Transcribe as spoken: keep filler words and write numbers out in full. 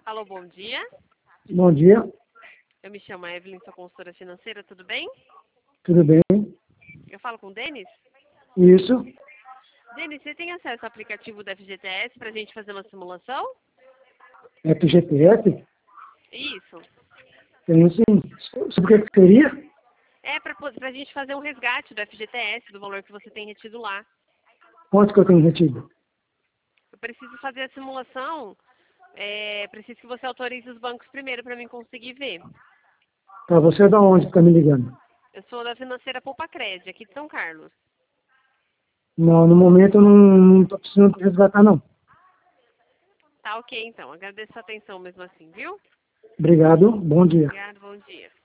Alô, bom dia. Bom dia, Eu me chamo Evelyn, sou consultora financeira, tudo bem? tudo bem? Eu falo com o Denis? Isso, Denis, você tem acesso ao aplicativo do F G T S para a gente fazer uma simulação? F G T S? Isso. Tenho sim. Sobre o que que seria? É para a gente fazer um resgate do F G T S, do valor que você tem retido lá. Quanto que eu tenho retido? Eu preciso fazer a simulação, é, preciso que você autorize os bancos primeiro para mim conseguir ver. Para você da onde está me ligando? Eu sou da financeira Poupa Cred, aqui de São Carlos. Não, no momento eu não estou precisando resgatar, não. Tá ok, então. Agradeço a atenção mesmo assim, viu? Obrigado, bom dia. Obrigado, bom dia.